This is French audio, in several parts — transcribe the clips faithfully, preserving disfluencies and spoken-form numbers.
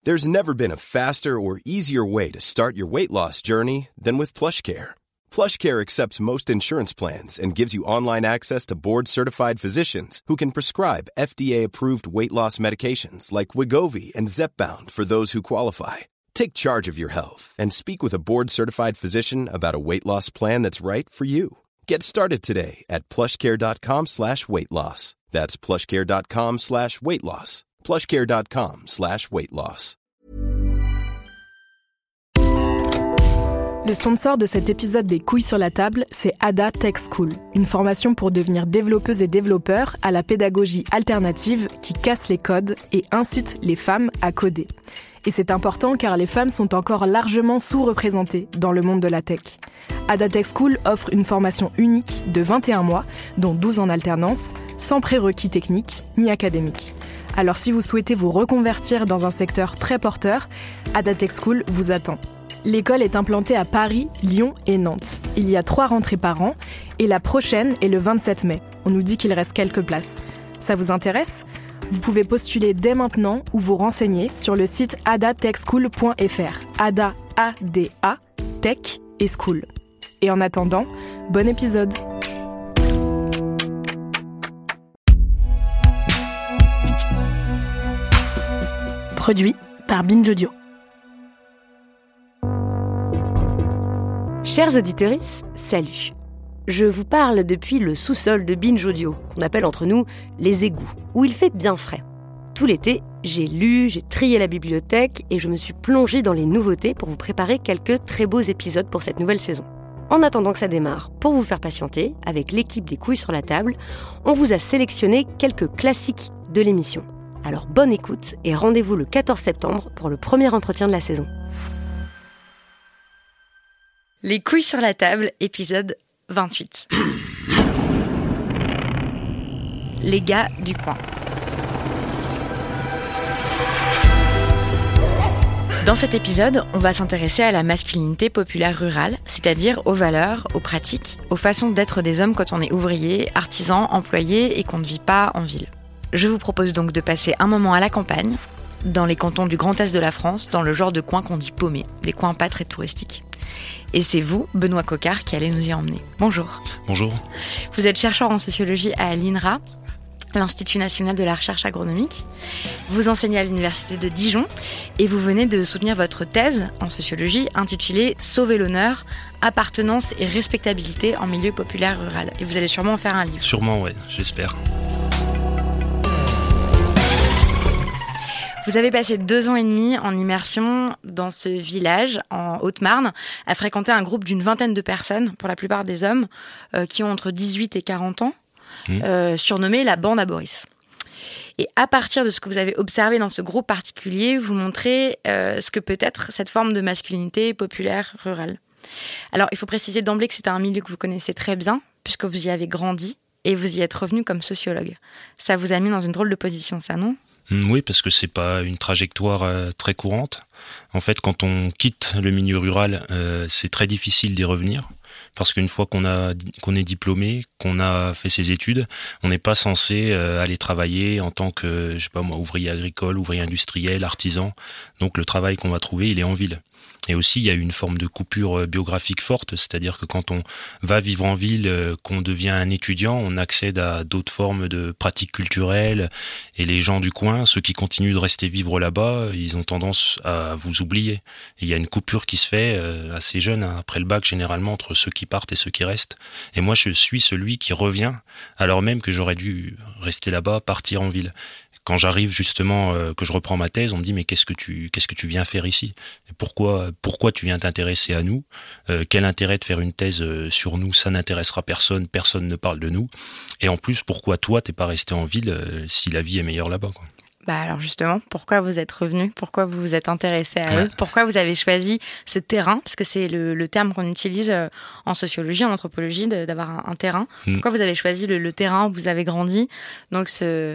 There's never been a faster or easier way to start your weight loss journey than with PlushCare. PlushCare accepts most insurance plans and gives you online access to board-certified physicians who can prescribe F D A-approved weight loss medications like Wegovy and Zepbound for those who qualify. Take charge of your health and speak with a board-certified physician about a weight loss plan that's right for you. Get started today at plushcare.com slash weight loss. That's plushcare.com slash weight loss. plushcare.com slash weight loss. Le sponsor de cet épisode des Couilles sur la table, c'est Ada Tech School, une formation pour devenir développeuses et développeurs à la pédagogie alternative qui casse les codes et incite les femmes à coder. Et c'est important car les femmes sont encore largement sous-représentées dans le monde de la tech. Ada Tech School offre une formation unique de vingt et un mois, dont douze en alternance, sans prérequis techniques ni académiques. Alors si vous souhaitez vous reconvertir dans un secteur très porteur, Ada Tech School vous attend. L'école est implantée à Paris, Lyon et Nantes. Il y a trois rentrées par an et la prochaine est le vingt-sept mai. On nous dit qu'il reste quelques places. Ça vous intéresse ? Vous pouvez postuler dès maintenant ou vous renseigner sur le site ada tech school point f r. Ada, A D A, Tech et School. Et en attendant, bon épisode. Produit par Binge Audio. Chers auditeurs, salut. Je vous parle depuis le sous-sol de Binge Audio, qu'on appelle entre nous les égouts, où il fait bien frais. Tout l'été, j'ai lu, j'ai trié la bibliothèque et je me suis plongée dans les nouveautés pour vous préparer quelques très beaux épisodes pour cette nouvelle saison. En attendant que ça démarre, pour vous faire patienter, avec l'équipe des Couilles sur la table, on vous a sélectionné quelques classiques de l'émission. Alors bonne écoute et rendez-vous le quatorze septembre pour le premier entretien de la saison. Les Couilles sur la table, épisode vingt-huit. Les gars du coin. Dans cet épisode, on va s'intéresser à la masculinité populaire rurale, c'est-à-dire aux valeurs, aux pratiques, aux façons d'être des hommes quand on est ouvrier, artisan, employé et qu'on ne vit pas en ville. Je vous propose donc de passer un moment à la campagne, dans les cantons du Grand Est de la France, dans le genre de coin qu'on dit paumé, les coins pas très touristiques. Et c'est vous, Benoît Coquart, qui allez nous y emmener. Bonjour. Bonjour. Vous êtes chercheur en sociologie à l'I N R A, l'Institut national de la recherche agronomique. Vous enseignez à l'université de Dijon et vous venez de soutenir votre thèse en sociologie intitulée « Sauver l'honneur, appartenance et respectabilité en milieu populaire rural ». Et vous allez sûrement en faire un livre. Sûrement, oui, j'espère. Vous avez passé deux ans et demi en immersion dans ce village, en Haute-Marne, à fréquenter un groupe d'une vingtaine de personnes, pour la plupart des hommes, euh, qui ont entre dix-huit et quarante ans, mmh. euh, surnommé la bande à Boris. Et à partir de ce que vous avez observé dans ce groupe particulier, vous montrez euh, ce que peut être cette forme de masculinité populaire rurale. Alors, il faut préciser d'emblée que c'est un milieu que vous connaissez très bien, puisque vous y avez grandi, et vous y êtes revenu comme sociologue. Ça vous a mis dans une drôle de position, ça, non ? Oui, parce que c'est pas une trajectoire euh, très courante. En fait, quand on quitte le milieu rural, euh, c'est très difficile d'y revenir. Parce qu'une fois qu'on a qu'on est diplômé, qu'on a fait ses études, on n'est pas censé euh, aller travailler en tant que, je sais pas moi, ouvrier agricole, ouvrier industriel, artisan. Donc le travail qu'on va trouver, il est en ville. Et aussi, il y a une forme de coupure biographique forte, c'est-à-dire que quand on va vivre en ville, qu'on devient un étudiant, on accède à d'autres formes de pratiques culturelles. Et les gens du coin, ceux qui continuent de rester vivre là-bas, ils ont tendance à vous oublier. Et il y a une coupure qui se fait assez jeune, hein, après le bac, généralement, entre ceux qui partent et ceux qui restent. Et moi, je suis celui qui revient, alors même que j'aurais dû rester là-bas, partir en ville. Quand j'arrive justement, euh, que je reprends ma thèse, on me dit mais qu'est-ce que tu qu'est-ce que tu viens faire ici ? Pourquoi pourquoi tu viens t'intéresser à nous ? euh, Quel intérêt de faire une thèse euh, sur nous ? Ça n'intéressera personne, personne ne parle de nous. Et en plus, pourquoi toi t'es pas resté en ville euh, si la vie est meilleure là-bas, quoi ? Bah alors justement, pourquoi vous êtes revenu ? Pourquoi vous vous êtes intéressé à ouais. eux ? Pourquoi vous avez choisi ce terrain ? Parce que c'est le, le terme qu'on utilise en sociologie, en anthropologie, de, d'avoir un, un terrain. Mm. Pourquoi vous avez choisi le, le terrain où vous avez grandi ? Donc ce,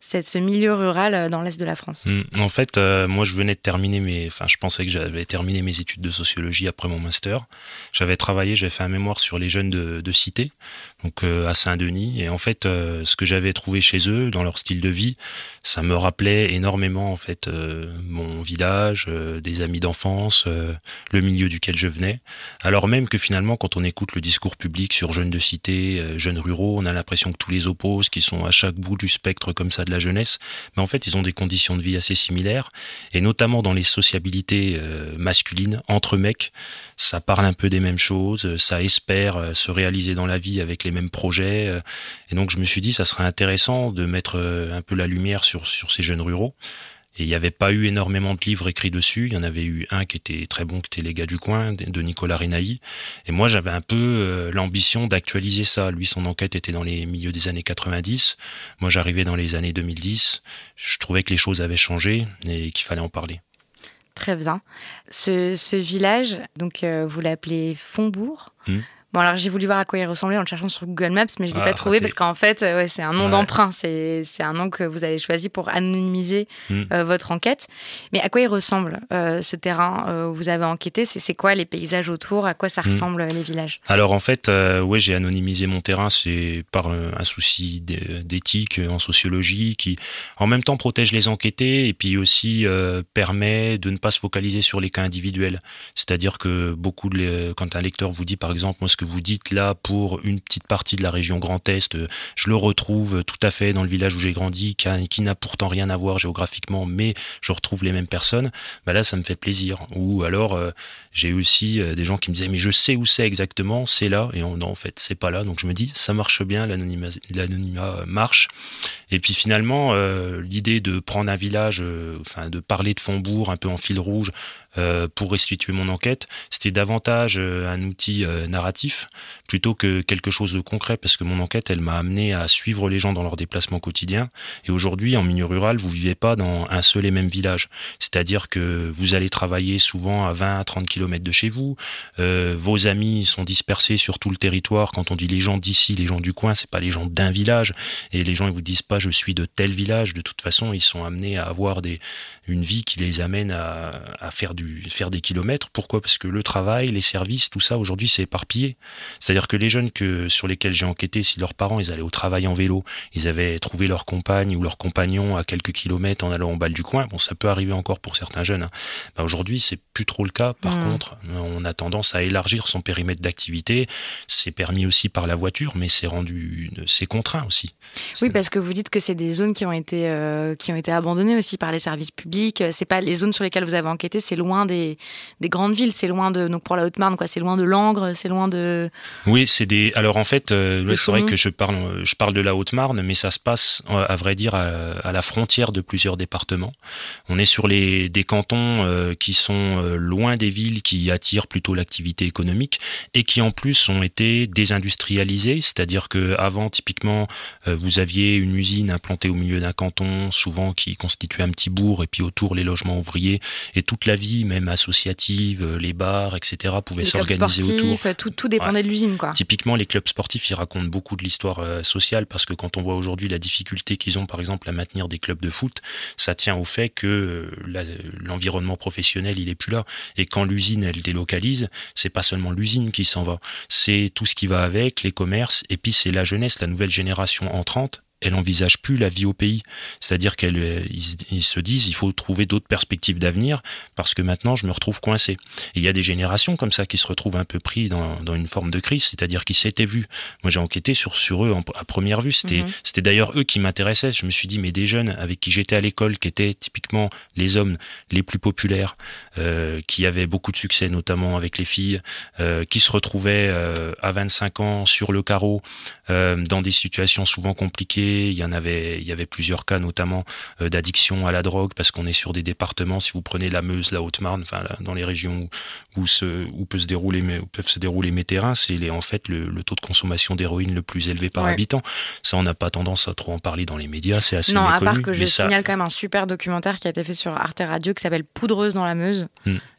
cette, ce milieu rural dans l'Est de la France. Mmh. En fait, euh, moi, je venais de terminer mes... Enfin, je pensais que j'avais terminé mes études de sociologie après mon master. J'avais travaillé, j'avais fait un mémoire sur les jeunes de, de cité, donc euh, à Saint-Denis. Et en fait, euh, ce que j'avais trouvé chez eux, dans leur style de vie, ça me rappelait énormément, en fait, euh, mon village, euh, des amis d'enfance, euh, le milieu duquel je venais. Alors même que finalement, quand on écoute le discours public sur jeunes de cité, euh, jeunes ruraux, on a l'impression que tous les opposent, qu'ils sont à chaque bout du spectre comme ça de la jeunesse. Mais en fait, ils ont des conditions de vie assez similaires. Et notamment dans les sociabilités euh, masculines, entre mecs, ça parle un peu des mêmes choses, ça espère euh, se réaliser dans la vie avec les mêmes projets. Euh, et donc, je me suis dit, ça serait intéressant de mettre euh, un peu la lumière sur, sur ces jeunes ruraux. Et il n'y avait pas eu énormément de livres écrits dessus. Il y en avait eu un qui était très bon, qui était Les gars du coin, de Nicolas Renaï. Et moi, j'avais un peu euh, l'ambition d'actualiser ça. Lui, son enquête était dans les milieux des années quatre-vingt-dix. Moi, j'arrivais dans les années deux mille dix. Je trouvais que les choses avaient changé et qu'il fallait en parler. Très bien. Ce, ce village, donc euh, vous l'appelez Fontbourg. Mmh. Bon, alors j'ai voulu voir à quoi il ressemblait en le cherchant sur Google Maps, mais je ne l'ai ah, pas trouvé raté. Parce qu'en fait, euh, ouais, c'est un nom ouais. d'emprunt. C'est, c'est un nom que vous avez choisi pour anonymiser mmh. euh, votre enquête. Mais à quoi il ressemble euh, ce terrain euh, où vous avez enquêté ? c'est, c'est quoi les paysages autour ? À quoi ça ressemble mmh. les villages ? Alors en fait, euh, ouais, j'ai anonymisé mon terrain. C'est par euh, un souci d'éthique en sociologie qui, en même temps, protège les enquêtés et puis aussi euh, permet de ne pas se focaliser sur les cas individuels. C'est-à-dire que beaucoup de les, quand un lecteur vous dit, par exemple, moi, ce que vous dites là pour une petite partie de la région Grand Est, je le retrouve tout à fait dans le village où j'ai grandi, qui, a, qui n'a pourtant rien à voir géographiquement, mais je retrouve les mêmes personnes, bah là ça me fait plaisir. Ou alors euh, j'ai aussi euh, des gens qui me disaient mais je sais où c'est exactement, c'est là, et on, non en fait c'est pas là, donc je me dis ça marche bien, l'anonymat, l'anonymat marche. Et puis finalement euh, l'idée de prendre un village, euh, enfin de parler de Fontbourg un peu en fil rouge, Euh, pour restituer mon enquête, c'était davantage euh, un outil euh, narratif plutôt que quelque chose de concret, parce que mon enquête, elle m'a amené à suivre les gens dans leurs déplacements quotidiens. Et aujourd'hui, en milieu rural, vous vivez pas dans un seul et même village. C'est-à-dire que vous allez travailler souvent à vingt à trente kilomètres de chez vous. Euh, vos amis sont dispersés sur tout le territoire. Quand on dit les gens d'ici, les gens du coin, c'est pas les gens d'un village. Et les gens, ils vous disent pas je suis de tel village. De toute façon, ils sont amenés à avoir des, une vie qui les amène à, à faire du faire des kilomètres. Pourquoi ? Parce que le travail, les services, tout ça, aujourd'hui, c'est éparpillé. C'est-à-dire que les jeunes que, sur lesquels j'ai enquêté, si leurs parents, ils allaient au travail en vélo, ils avaient trouvé leur compagne ou leur compagnon à quelques kilomètres en allant au bal du coin, bon, ça peut arriver encore pour certains jeunes. Hein. Bah, aujourd'hui, c'est plus trop le cas. Par mmh. contre, on a tendance à élargir son périmètre d'activité. C'est permis aussi par la voiture, mais c'est rendu, c'est contraint aussi. Oui, c'est... parce que vous dites que c'est des zones qui ont été, euh, qui ont été abandonnées aussi par les services publics. C'est pas les zones sur lesquelles vous avez enquêté, c'est loin Des, des grandes villes, c'est loin de, donc pour la Haute-Marne, quoi, c'est loin de Langres, c'est loin de... Oui, c'est des... Alors en fait, euh, c'est vrai que je parle, je parle de la Haute-Marne, mais ça se passe, à vrai dire, à, à la frontière de plusieurs départements. On est sur les, des cantons euh, qui sont euh, loin des villes, qui attirent plutôt l'activité économique, et qui en plus ont été désindustrialisés, c'est-à-dire qu'avant, typiquement, euh, vous aviez une usine implantée au milieu d'un canton, souvent qui constituait un petit bourg, et puis autour les logements ouvriers, et toute la vie, même associative, les bars, et cetera, pouvaient les s'organiser autour. Tout, tout dépendait ouais. de l'usine, quoi. Typiquement, les clubs sportifs, ils racontent beaucoup de l'histoire euh, sociale, parce que quand on voit aujourd'hui la difficulté qu'ils ont, par exemple, à maintenir des clubs de foot, ça tient au fait que euh, la, l'environnement professionnel, il est plus là. Et quand l'usine, elle délocalise, c'est pas seulement l'usine qui s'en va, c'est tout ce qui va avec, les commerces, et puis c'est la jeunesse, la nouvelle génération entrante. Elle n'envisage plus la vie au pays. C'est-à-dire qu'ils ils se disent il faut trouver d'autres perspectives d'avenir parce que maintenant je me retrouve coincé. Et il y a des générations comme ça qui se retrouvent un peu pris dans, dans une forme de crise, c'est-à-dire qu'ils s'étaient vus. Moi j'ai enquêté sur, sur eux en, à première vue. C'était, mmh. c'était d'ailleurs eux qui m'intéressaient. Je me suis dit mais des jeunes avec qui j'étais à l'école, qui étaient typiquement les hommes les plus populaires, euh, qui avaient beaucoup de succès notamment avec les filles, euh, qui se retrouvaient euh, à vingt-cinq ans sur le carreau, euh, dans des situations souvent compliquées. Il y en avait, il y avait plusieurs cas, notamment euh, d'addiction à la drogue, parce qu'on est sur des départements. Si vous prenez la Meuse, la Haute-Marne, enfin là, dans les régions où, où, se, où, peut se dérouler, où peuvent se dérouler mes terrains, c'est les, en fait le, le taux de consommation d'héroïne le plus élevé par ouais. habitant. Ça, on n'a pas tendance à trop en parler dans les médias, c'est assez non, méconnu. Non, à part que je ça... signale quand même un super documentaire qui a été fait sur Arte Radio qui s'appelle Poudreuse dans la Meuse. Hmm.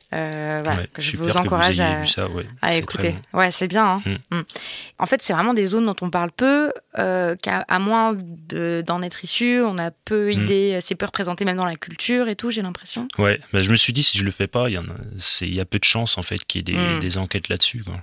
Euh, voilà, ouais, que je vous encourage que vous à, vu ça, ouais, à c'est écouter. bon. Ouais, c'est bien. Hein. Mm. Mm. En fait, c'est vraiment des zones dont on parle peu, euh, qu'à à moins de, d'en être issu, on a peu Mm. idée, c'est peu représenté même dans la culture et tout, j'ai l'impression. Ouais, bah, je me suis dit, si je le fais pas, il y, en a, c'est, il y a peu de chances en fait, qu'il y ait des, Mm. des enquêtes là-dessus. Quoi.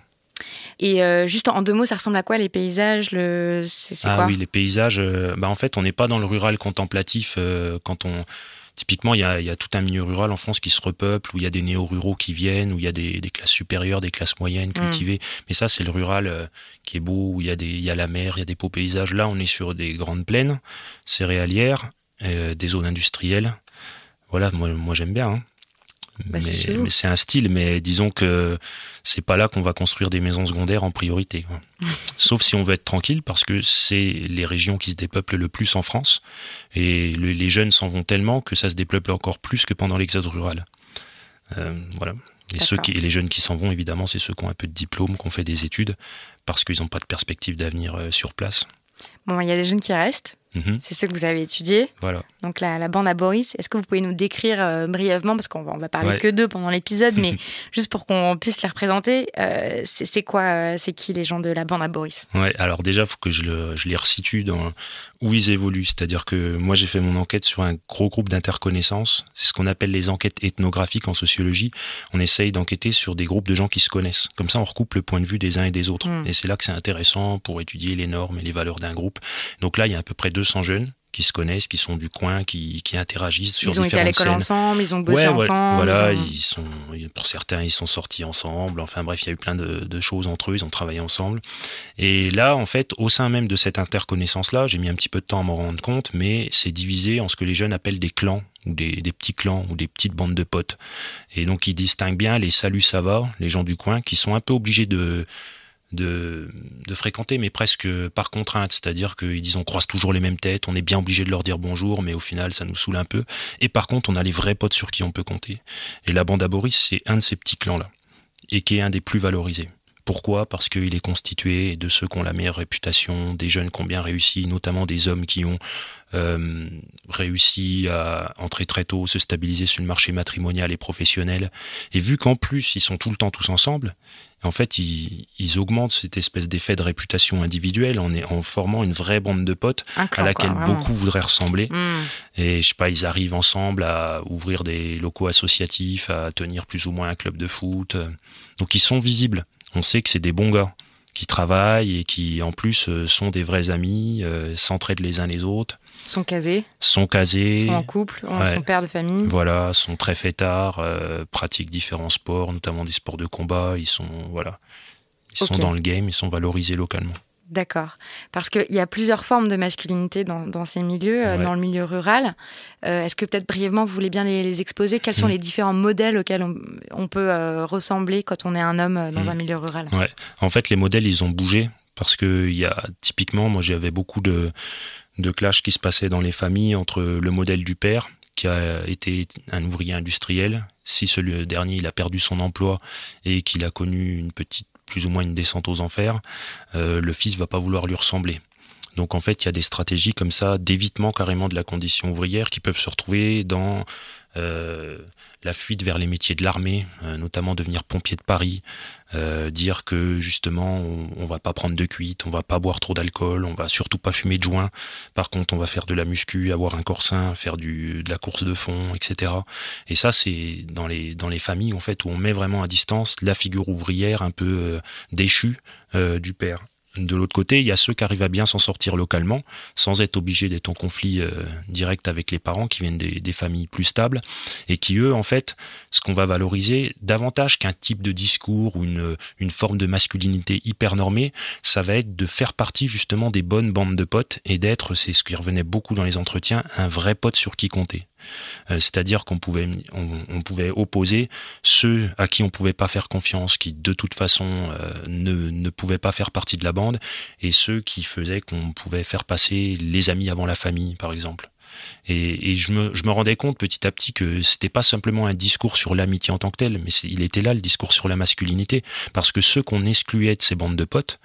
Et euh, juste en deux mots, ça ressemble à quoi les paysages le... c'est, c'est ah quoi oui, les paysages, euh, bah, en fait, on n'est pas dans le rural contemplatif euh, quand on... Typiquement, il y, a, il y a tout un milieu rural en France qui se repeuple, où il y a des néo-ruraux qui viennent, où il y a des, des classes supérieures, des classes moyennes cultivées. Mmh. Mais ça, c'est le rural euh, qui est beau, où il y, a des, il y a la mer, il y a des beaux paysages. Là, on est sur des grandes plaines céréalières, euh, des zones industrielles. Voilà, moi, moi j'aime bien. Hein. Bah, mais, c'est mais c'est un style, mais disons que c'est pas là qu'on va construire des maisons secondaires en priorité. Quoi. Sauf si on veut être tranquille, parce que c'est les régions qui se dépeuplent le plus en France. Et le, les jeunes s'en vont tellement que ça se dépeuple encore plus que pendant l'exode rural. Euh, voilà. Et, ceux qui, et les jeunes qui s'en vont, évidemment, c'est ceux qui ont un peu de diplôme, qui ont fait des études, parce qu'ils n'ont pas de perspective d'avenir euh, sur place. Bon, il y a des jeunes qui restent. Mmh. C'est ceux que vous avez étudiés. Voilà. Donc la, la bande à Boris, est-ce que vous pouvez nous décrire euh, brièvement, parce qu'on va, on va parler ouais. que d'eux pendant l'épisode, mais juste pour qu'on puisse les représenter, euh, c'est, c'est quoi, euh, c'est qui les gens de la bande à Boris ? Ouais, alors déjà, il faut que je, le, je les resitue dans où ils évoluent. C'est-à-dire que moi, j'ai fait mon enquête sur un gros groupe d'interconnaissances. C'est ce qu'on appelle les enquêtes ethnographiques en sociologie. On essaye d'enquêter sur des groupes de gens qui se connaissent. Comme ça, on recoupe le point de vue des uns et des autres. Mmh. Et c'est là que c'est intéressant pour étudier les normes et les valeurs d'un groupe. Donc là, il y a à peu près deux cents jeunes qui se connaissent, qui sont du coin, qui, qui interagissent sur différentes scènes. Ils ont été à l'école scènes. ensemble, ils ont bossé ouais, ouais, ensemble. Voilà, ils, ont... ils sont, pour certains, ils sont sortis ensemble. Enfin bref, il y a eu plein de, de choses entre eux, ils ont travaillé ensemble. Et là, en fait, au sein même de cette interconnaissance-là, j'ai mis un petit peu de temps à m'en rendre compte, mais c'est divisé en ce que les jeunes appellent des clans, ou des, des petits clans, ou des petites bandes de potes. Et donc, ils distinguent bien les salut ça va, les gens du coin, qui sont un peu obligés de... De, de fréquenter, mais presque par contrainte, c'est-à-dire qu'ils disent on croise toujours les mêmes têtes, on est bien obligé de leur dire bonjour, mais au final ça nous saoule un peu, et par contre on a les vrais potes sur qui on peut compter. Et la bande à Boris, c'est un de ces petits clans-là, et qui est un des plus valorisés. Pourquoi ? Parce qu'il est constitué de ceux qui ont la meilleure réputation, des jeunes qui ont bien réussi, notamment des hommes qui ont euh, réussi à entrer très tôt, se stabiliser sur le marché matrimonial et professionnel. Et vu qu'en plus, ils sont tout le temps tous ensemble, en fait, ils, ils augmentent cette espèce d'effet de réputation individuelle en, en formant une vraie bande de potes clan, à laquelle quoi, beaucoup voudraient ressembler. Mmh. Et je sais pas, ils arrivent ensemble à ouvrir des locaux associatifs, à tenir plus ou moins un club de foot. Donc ils sont visibles. On sait que c'est des bons gars qui travaillent et qui, en plus, sont des vrais amis, euh, s'entraident les uns les autres. Sont casés. Sont casés. Sont en couple, ouais. Sont pères de famille. Voilà, sont très fêtards, euh, pratiquent différents sports, notamment des sports de combat. Ils sont, voilà, ils okay. sont dans le game, ils sont valorisés localement. D'accord. Parce qu'il y a plusieurs formes de masculinité dans, dans ces milieux, ouais. euh, dans le milieu rural. Euh, est-ce que peut-être brièvement, vous voulez bien les, les exposer ? Quels sont mmh. les différents modèles auxquels on, on peut euh, ressembler quand on est un homme dans mmh. un milieu rural ? Ouais. En fait, les modèles, ils ont bougé parce que il y a typiquement, moi j'avais beaucoup de, de clashs qui se passaient dans les familles entre le modèle du père, qui a été un ouvrier industriel. Si ce dernier il a perdu son emploi et qu'il a connu une petite plus ou moins une descente aux enfers, euh, le fils va pas vouloir lui ressembler. Donc en fait, il y a des stratégies comme ça d'évitement carrément de la condition ouvrière qui peuvent se retrouver dans euh, la fuite vers les métiers de l'armée, euh, notamment devenir pompier de Paris, euh, dire que justement on, on va pas prendre de cuite, on va pas boire trop d'alcool, on va surtout pas fumer de joint. Par contre, on va faire de la muscu, avoir un corps sain, faire du, de la course de fond, et cetera. Et ça, c'est dans les dans les familles en fait où on met vraiment à distance la figure ouvrière un peu euh, déchue euh, du père. De l'autre côté, il y a ceux qui arrivent à bien s'en sortir localement, sans être obligés d'être en conflit euh, direct avec les parents, qui viennent des, des familles plus stables, et qui, eux, en fait, ce qu'on va valoriser, davantage qu'un type de discours ou une, une forme de masculinité hyper normée, ça va être de faire partie justement des bonnes bandes de potes, et d'être, c'est ce qui revenait beaucoup dans les entretiens, un vrai pote sur qui compter. Euh, c'est-à-dire qu'on pouvait, on, on pouvait opposer ceux à qui on pouvait pas faire confiance, qui de toute façon euh, ne, ne pouvaient pas faire partie de la bande, et ceux qui faisaient qu'on pouvait faire passer les amis avant la famille, par exemple. Et, et je, me, je me rendais compte petit à petit que c'était pas simplement un discours sur l'amitié en tant que tel, mais il était là le discours sur la masculinité, parce que ceux qu'on excluait de ces bandes de potes,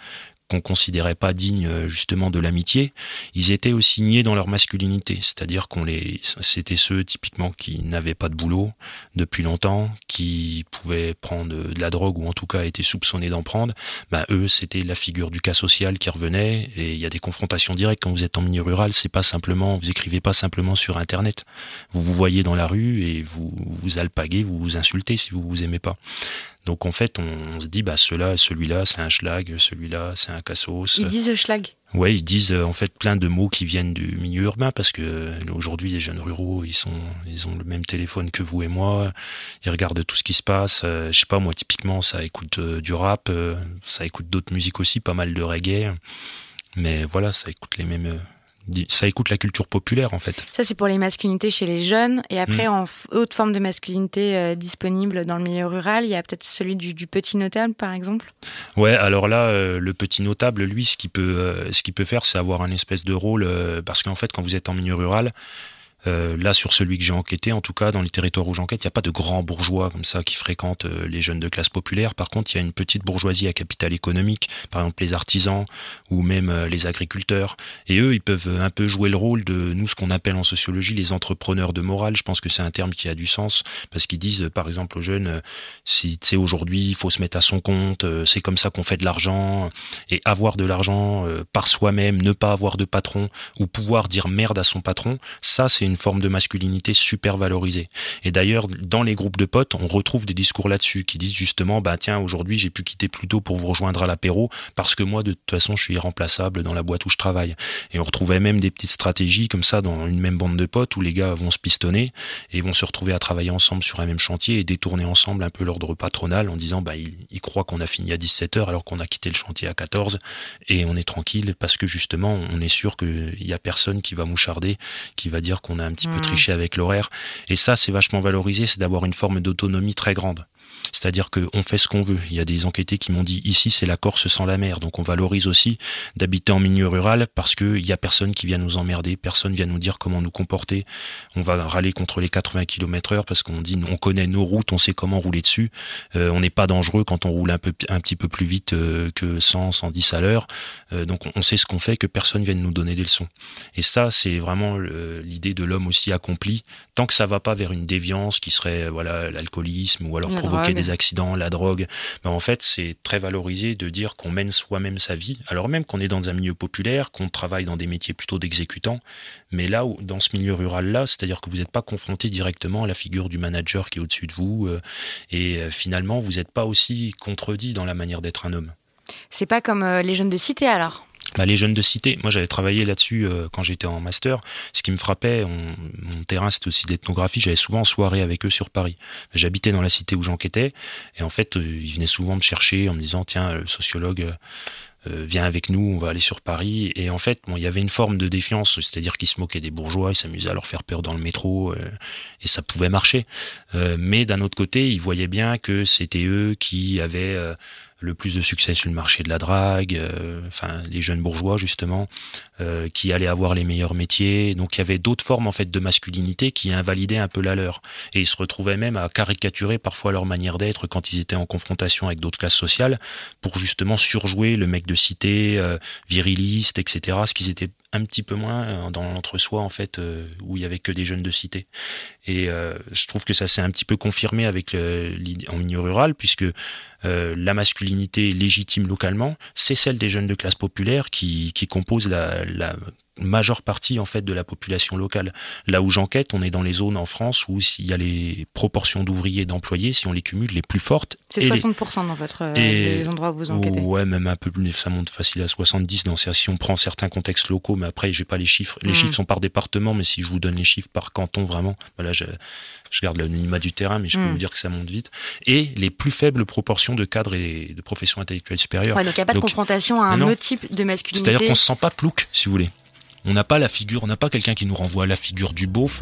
qu'on considérait pas dignes justement de l'amitié, ils étaient aussi niés dans leur masculinité, c'est-à-dire qu'on les, c'était ceux typiquement qui n'avaient pas de boulot depuis longtemps, qui pouvaient prendre de la drogue ou en tout cas étaient soupçonnés d'en prendre. Ben eux, c'était la figure du cas social qui revenait, et il y a des confrontations directes quand vous êtes en milieu rural. C'est pas simplement, vous écrivez pas simplement sur Internet, vous vous voyez dans la rue et vous vous alpaguez, vous vous insultez si vous vous aimez pas. Donc en fait, on, on se dit, bah celui-là, celui-là, c'est un schlag, celui-là, c'est un cassos. Ils disent schlag. Ouais, ils disent en fait plein de mots qui viennent du milieu urbain, parce que aujourd'hui, les jeunes ruraux, ils sont, ils ont le même téléphone que vous et moi. Ils regardent tout ce qui se passe. Euh, je sais pas, moi, typiquement, ça écoute euh, du rap, euh, ça écoute d'autres musiques aussi, pas mal de reggae. Mais voilà, ça écoute les mêmes. Euh, ça écoute la culture populaire en fait. Ça c'est pour les masculinités chez les jeunes, et après mmh. en f- autre forme de masculinité euh, disponible dans le milieu rural, il y a peut-être celui du, du petit notable par exemple. Ouais, alors là euh, le petit notable, lui, ce qu'il peut, euh, ce qu'il peut faire, c'est avoir un espèce de rôle, euh, parce qu'en fait quand vous êtes en milieu rural, Euh, là, sur celui que j'ai enquêté, en tout cas, dans les territoires où j'enquête, il n'y a pas de grands bourgeois comme ça qui fréquentent euh, les jeunes de classe populaire. Par contre, il y a une petite bourgeoisie à capital économique, par exemple les artisans ou même euh, les agriculteurs. Et eux, ils peuvent un peu jouer le rôle de nous, ce qu'on appelle en sociologie les entrepreneurs de morale. Je pense que c'est un terme qui a du sens, parce qu'ils disent, euh, par exemple, aux jeunes, euh, si tu sais, aujourd'hui, il faut se mettre à son compte, euh, c'est comme ça qu'on fait de l'argent. Et avoir de l'argent euh, par soi-même, ne pas avoir de patron, ou pouvoir dire merde à son patron, ça, c'est une forme de masculinité super valorisée. Et d'ailleurs, dans les groupes de potes, on retrouve des discours là-dessus qui disent justement, bah tiens, aujourd'hui j'ai pu quitter plus tôt pour vous rejoindre à l'apéro parce que moi, de toute façon, je suis irremplaçable dans la boîte où je travaille. Et on retrouvait même des petites stratégies comme ça dans une même bande de potes où les gars vont se pistonner et vont se retrouver à travailler ensemble sur un même chantier et détourner ensemble un peu l'ordre patronal en disant, bah ils, ils croient qu'on a fini à dix-sept heures alors qu'on a quitté le chantier à quatorze et on est tranquille parce que justement, on est sûr qu'il y a personne qui va moucharder, qui va dire qu'on a un petit mmh. peu triché avec l'horaire. Et ça, c'est vachement valorisé, c'est d'avoir une forme d'autonomie très grande. C'est-à-dire qu'on fait ce qu'on veut. Il y a des enquêtés qui m'ont dit, ici, c'est la Corse sans la mer. Donc on valorise aussi d'habiter en milieu rural parce qu'il n'y a personne qui vient nous emmerder, personne vient nous dire comment nous comporter. On va râler contre les quatre-vingts kilomètres heure parce qu'on dit, on connaît nos routes, on sait comment rouler dessus. Euh, on n'est pas dangereux quand on roule un, peu, un petit peu plus vite euh, que cent, cent dix à l'heure. Euh, donc on sait ce qu'on fait, que personne vienne nous donner des leçons. Et ça, c'est vraiment euh, l'idée de l'homme aussi accompli. Tant que ça ne va pas vers une déviance qui serait voilà, l'alcoolisme ou alors la provoquer drogue. Des accidents, la drogue, ben en fait, c'est très valorisé de dire qu'on mène soi-même sa vie, alors même qu'on est dans un milieu populaire, qu'on travaille dans des métiers plutôt d'exécutants, mais là, où, dans ce milieu rural-là, c'est-à-dire que vous n'êtes pas confronté directement à la figure du manager qui est au-dessus de vous, euh, et euh, finalement, vous n'êtes pas aussi contredit dans la manière d'être un homme. C'est pas comme euh, les jeunes de cité, alors ? Bah, les jeunes de cité, moi j'avais travaillé là-dessus euh, quand j'étais en master. Ce qui me frappait, on, mon terrain c'était aussi d'ethnographie, j'allais souvent en soirée avec eux sur Paris. J'habitais dans la cité où j'enquêtais et en fait euh, ils venaient souvent me chercher en me disant tiens le sociologue euh, euh, viens avec nous, on va aller sur Paris. Et en fait bon, il y avait une forme de défiance, c'est-à-dire qu'ils se moquaient des bourgeois, ils s'amusaient à leur faire peur dans le métro euh, et ça pouvait marcher. Euh, mais d'un autre côté ils voyaient bien que c'était eux qui avaient... Euh, le plus de succès sur le marché de la drague, euh, enfin les jeunes bourgeois justement, euh, qui allaient avoir les meilleurs métiers. Donc il y avait d'autres formes en fait de masculinité qui invalidaient un peu la leur. Et ils se retrouvaient même à caricaturer parfois leur manière d'être quand ils étaient en confrontation avec d'autres classes sociales pour justement surjouer le mec de cité, euh, viriliste, et cetera. Ce qu'ils étaient un petit peu moins dans l'entre-soi en fait, euh, où il y avait que des jeunes de cité. Et euh, je trouve que ça s'est un petit peu confirmé avec le, en milieu rural, puisque euh, la masculinité légitime localement, c'est celle des jeunes de classe populaire qui, qui composent la, la majeure partie en fait de la population locale. Là où j'enquête, on est dans les zones en France où il y a les proportions d'ouvriers et d'employés, si on les cumule, les plus fortes. C'est soixante pour cent les... dans votre et... les endroits où vous enquêtez. Ouais, même un peu plus, ça monte facile à soixante-dix dans, si on prend certains contextes locaux, mais après j'ai pas les chiffres. Les mmh. chiffres sont par département, mais si je vous donne les chiffres par canton vraiment, voilà, je, je garde l'anonymat du terrain, mais je mmh. peux vous dire que ça monte vite. Et les plus faibles proportions de cadres et de professions intellectuelles supérieures. Ouais, donc il n'y a pas donc, de confrontation à un non, autre type de masculinité. C'est-à-dire qu'on se sent pas plouc, si vous voulez. On n'a pas la figure, on n'a pas quelqu'un qui nous renvoie à la figure du beauf.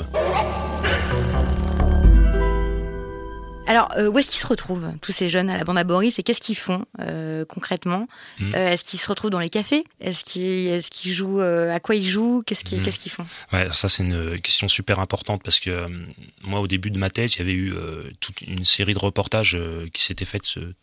Alors, euh, où est-ce qu'ils se retrouvent, tous ces jeunes à la bande à Boris, et qu'est-ce qu'ils font euh, concrètement mmh. euh, Est-ce qu'ils se retrouvent dans les cafés ? Est-ce qu'ils, est-ce qu'ils jouent euh, À quoi ils jouent ? Qu'est-ce qu'ils, mmh. qu'est-ce qu'ils font ? Ouais, ça c'est une question super importante parce que euh, moi, au début de ma thèse, il y avait eu euh, toute une série de reportages euh, qui s'étaient faits ce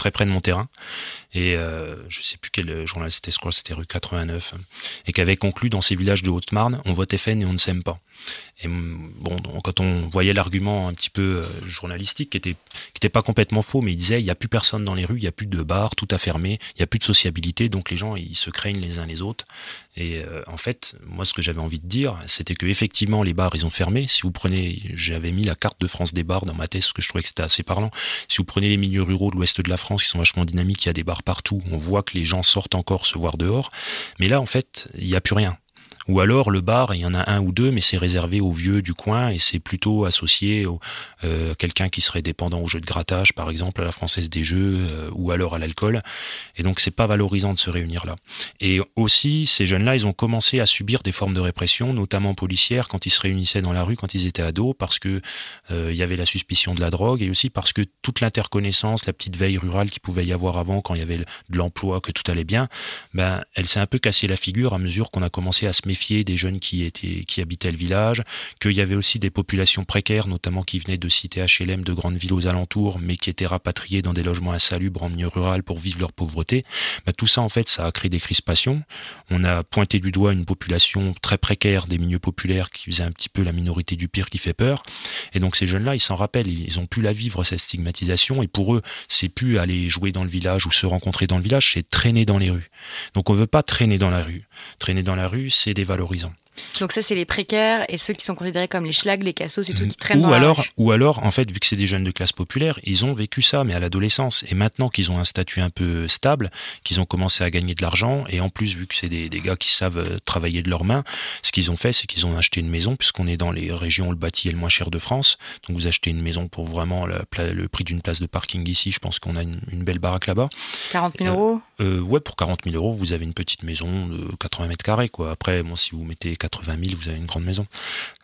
très près de mon terrain. Et euh, je sais plus quel journal c'était, je crois que c'était rue quatre-vingt-neuf, et qui avait conclu dans ces villages de Haute-Marne, on vote F N et on ne s'aime pas. Et bon, donc, quand on voyait l'argument un petit peu euh, journalistique, qui était, qui était pas complètement faux, mais il disait il y a plus personne dans les rues, il y a plus de bars, tout a fermé, il y a plus de sociabilité, donc les gens ils se craignent les uns les autres. Et euh, en fait, moi ce que j'avais envie de dire, c'était que effectivement les bars ils ont fermé. Si vous prenez, j'avais mis la carte de France des bars dans ma thèse, parce que je trouvais que c'était assez parlant. Si vous prenez les milieux ruraux de l'ouest de la France, qui sont vachement dynamiques, il y a des bars partout, on voit que les gens sortent encore se voir dehors. Mais là en fait, il n'y a plus rien. Ou alors le bar, il y en a un ou deux, mais c'est réservé aux vieux du coin et c'est plutôt associé à euh, quelqu'un qui serait dépendant au jeu de grattage, par exemple, à la Française des Jeux, euh, ou alors à l'alcool. Et donc c'est pas valorisant de se réunir là. Et aussi, ces jeunes-là, ils ont commencé à subir des formes de répression, notamment policières, quand ils se réunissaient dans la rue, quand ils étaient ados, parce que euh, il y avait la suspicion de la drogue, et aussi parce que toute l'interconnaissance, la petite veille rurale qu'il pouvait y avoir avant, quand il y avait de l'emploi, que tout allait bien, ben elle s'est un peu cassée la figure à mesure qu'on a commencé à se méfier des jeunes qui étaient qui habitaient le village, qu'il y avait aussi des populations précaires, notamment qui venaient de cités H L M, de grandes villes aux alentours, mais qui étaient rapatriées dans des logements insalubres en milieu rural pour vivre leur pauvreté. Ben, tout ça, en fait, ça a créé des crispations. On a pointé du doigt une population très précaire des milieux populaires qui faisait un petit peu la minorité du pire qui fait peur. Et donc ces jeunes-là, ils s'en rappellent, ils ont pu la vivre, cette stigmatisation, et pour eux, c'est plus aller jouer dans le village ou se rencontrer dans le village, c'est traîner dans les rues. Donc on veut pas traîner dans la rue. Traîner dans la rue, c'est dévalorisant. Donc ça, c'est les précaires et ceux qui sont considérés comme les schlags, les cassos, c'est tout qui traînent ou dans alors, la rue. Ou alors, en fait, vu que c'est des jeunes de classe populaire, ils ont vécu ça, mais à l'adolescence. Et maintenant qu'ils ont un statut un peu stable, qu'ils ont commencé à gagner de l'argent, et en plus, vu que c'est des, des gars qui savent travailler de leurs mains, ce qu'ils ont fait, c'est qu'ils ont acheté une maison, puisqu'on est dans les régions où le bâti est le moins cher de France. Donc vous achetez une maison pour vraiment la, le prix d'une place de parking ici. Je pense qu'on a une, une belle baraque là-bas. quarante mille euros euh, Ouais, pour quarante mille euros, vous avez une petite maison de quatre-vingts mètres carrés, quoi. Après, bon, si vous mettez quatre-vingt mille, vous avez une grande maison.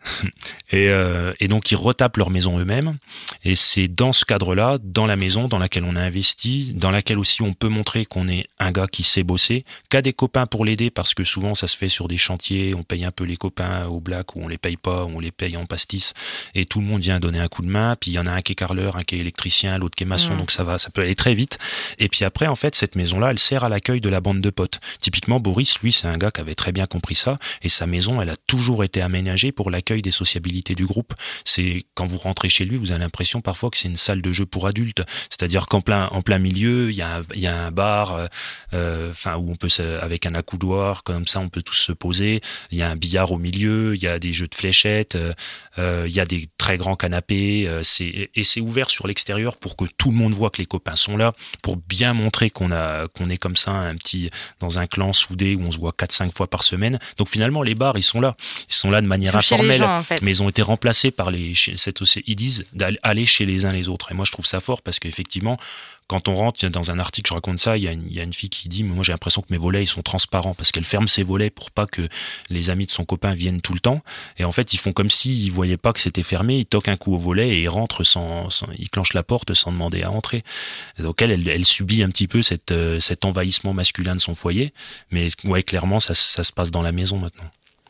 et, euh, et donc, ils retapent leur maison eux-mêmes. Et c'est dans ce cadre-là, dans la maison dans laquelle on a investi, dans laquelle aussi on peut montrer qu'on est un gars qui sait bosser, qu'a des copains pour l'aider, parce que souvent, ça se fait sur des chantiers, on paye un peu les copains au black, ou on les paye pas, ou on les paye en pastis, et tout le monde vient donner un coup de main, puis il y en a un qui est carreleur, un qui est électricien, l'autre qui est maçon, mmh. donc ça va, ça peut aller très vite. Et puis après, en fait, cette maison-là, elle sert à l'accueil de la bande de potes. Typiquement, Boris, lui, c'est un gars qui avait très bien compris ça, et sa maison, elle a toujours été aménagée pour l'accueil des sociabilités du groupe. C'est quand vous rentrez chez lui, vous avez l'impression parfois que c'est une salle de jeu pour adultes. C'est-à-dire qu'en plein, en plein milieu, il y a un, il y a un bar, euh, enfin où on peut se, avec un accoudoir comme ça, on peut tous se poser. Il y a un billard au milieu, il y a des jeux de fléchettes, euh, il y a des très grands canapés. Euh, c'est, et c'est ouvert sur l'extérieur pour que tout le monde voit que les copains sont là, pour bien montrer qu'on a, qu'on est comme ça un petit dans un clan soudé où on se voit quatre cinq fois par semaine. Donc finalement, les bars, ils sont là, ils sont là de manière informelle, gens, en fait. Mais ils ont été remplacés par les, cette, ils disent d'aller chez les uns les autres. Et moi, je trouve ça fort parce qu'effectivement, quand on rentre dans un article, je raconte ça, il y a une, il y a une fille qui dit, mais moi j'ai l'impression que mes volets ils sont transparents parce qu'elle ferme ses volets pour pas que les amis de son copain viennent tout le temps. Et en fait, ils font comme s'ils voyaient pas que c'était fermé, ils toquent un coup au volet et ils rentrent sans, sans ils clenchent la porte sans demander à entrer. Et donc elle, elle, elle subit un petit peu cette, euh, cet envahissement masculin de son foyer. Mais ouais, clairement, ça, ça se passe dans la maison maintenant.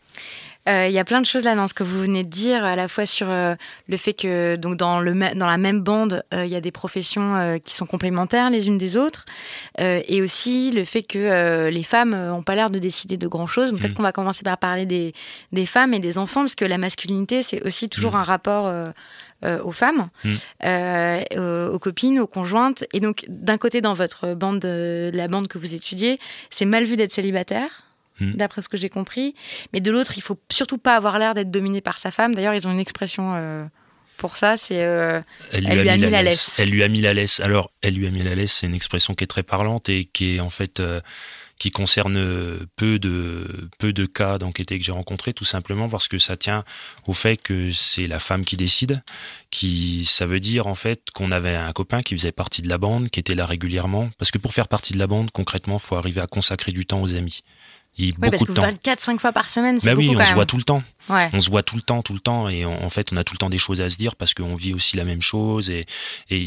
Il euh, y a plein de choses là dans ce que vous venez de dire, à la fois sur euh, le fait que donc dans, le, dans la même bande, il euh, y a des professions euh, qui sont complémentaires les unes des autres, euh, et aussi le fait que euh, les femmes n'ont pas l'air de décider de grand-chose. Peut-être mmh. qu'on va commencer par parler des, des femmes et des enfants, parce que la masculinité, c'est aussi toujours mmh. un rapport euh, euh, aux femmes, mmh. euh, aux, aux copines, aux conjointes. Et donc, d'un côté, dans votre bande, euh, la bande que vous étudiez, c'est mal vu d'être célibataire, d'après ce que j'ai compris. Mais de l'autre, il faut surtout pas avoir l'air d'être dominé par sa femme. D'ailleurs, ils ont une expression euh, pour ça, c'est euh, elle, elle lui a mis, mis la, la laisse. laisse. Elle lui a mis la laisse. Alors, elle lui a mis la laisse, c'est une expression qui est très parlante et qui est en fait euh, qui concerne peu de peu de cas d'enquêtés que j'ai rencontrés, tout simplement parce que ça tient au fait que c'est la femme qui décide. Qui, ça veut dire en fait qu'on avait un copain qui faisait partie de la bande, qui était là régulièrement. Parce que pour faire partie de la bande, concrètement, il faut arriver à consacrer du temps aux amis. Oui, parce que vous parlez quatre cinq fois par semaine, c'est bah beaucoup oui, quand on même. se voit tout le temps. Ouais. On se voit tout le temps, tout le temps. Et on, en fait, on a tout le temps des choses à se dire parce qu'on vit aussi la même chose. Et, et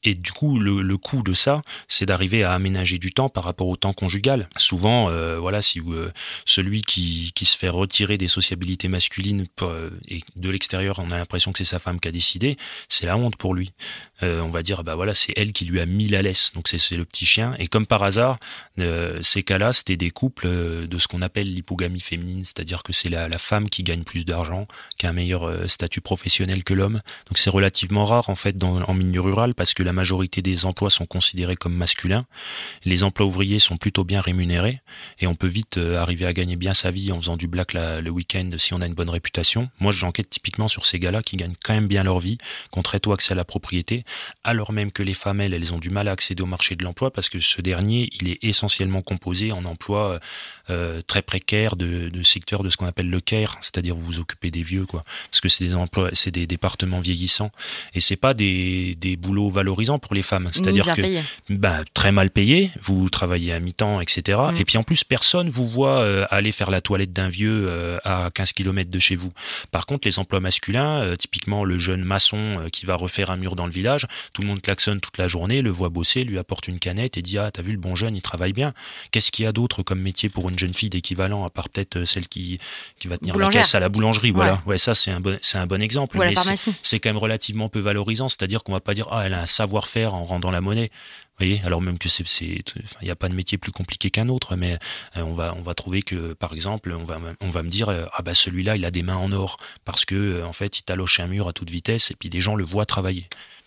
Et du coup, le, le coût de ça, c'est d'arriver à aménager du temps par rapport au temps conjugal. Souvent, euh, voilà, si euh, celui qui, qui se fait retirer des sociabilités masculines pour, euh, et de l'extérieur, on a l'impression que c'est sa femme qui a décidé, c'est la honte pour lui. Euh, on va dire, bah voilà, c'est elle qui lui a mis la laisse, donc c'est, c'est le petit chien. Et comme par hasard, euh, ces cas-là, c'était des couples euh, de ce qu'on appelle l'hypogamie féminine, c'est-à-dire que c'est la, la femme qui gagne plus d'argent, qui a un meilleur euh, statut professionnel que l'homme. Donc c'est relativement rare en fait dans, en milieu rural parce que la majorité des emplois sont considérés comme masculins. Les emplois ouvriers sont plutôt bien rémunérés et on peut vite euh, arriver à gagner bien sa vie en faisant du black la, le week-end si on a une bonne réputation. Moi, j'enquête typiquement sur ces gars-là qui gagnent quand même bien leur vie, qui ont très tôt accès à la propriété, alors même que les femmes, elles, elles ont du mal à accéder au marché de l'emploi parce que ce dernier, il est essentiellement composé en emplois euh, très précaires de, de secteur de ce qu'on appelle le care, c'est-à-dire vous vous occupez des vieux, quoi. Parce que c'est des emplois, c'est des départements vieillissants et c'est pas des, des boulots valorisants pour les femmes, c'est-à-dire que bah, très mal payé, vous travaillez à mi-temps, et cetera. Mmh. Et puis en plus, personne vous voit euh, aller faire la toilette d'un vieux euh, à quinze kilomètres de chez vous. Par contre, les emplois masculins, euh, typiquement le jeune maçon euh, qui va refaire un mur dans le village, tout le monde klaxonne toute la journée, le voit bosser, lui apporte une canette et dit « Ah, t'as vu le bon jeune, il travaille bien ». Qu'est-ce qu'il y a d'autre comme métier pour une jeune fille d'équivalent, à part peut-être celle qui, qui va tenir Boulangère. La caisse à la boulangerie, ouais. Voilà. Ouais, ça, c'est un bon, c'est un bon exemple. Ou à la mais pharmacie. C'est, c'est quand même relativement peu valorisant, c'est-à-dire qu'on va pas dire « Ah, elle a un savoir-faire en rendant la monnaie ». Vous voyez, alors même que c'est, c'est, enfin, il n'y a pas de métier plus compliqué qu'un autre, mais euh, on va, on va trouver que, par exemple, on va, on va me dire, euh, ah bah celui-là, il a des mains en or, parce que, euh, en fait, il taloche un mur à toute vitesse, et puis les gens le voient travailler.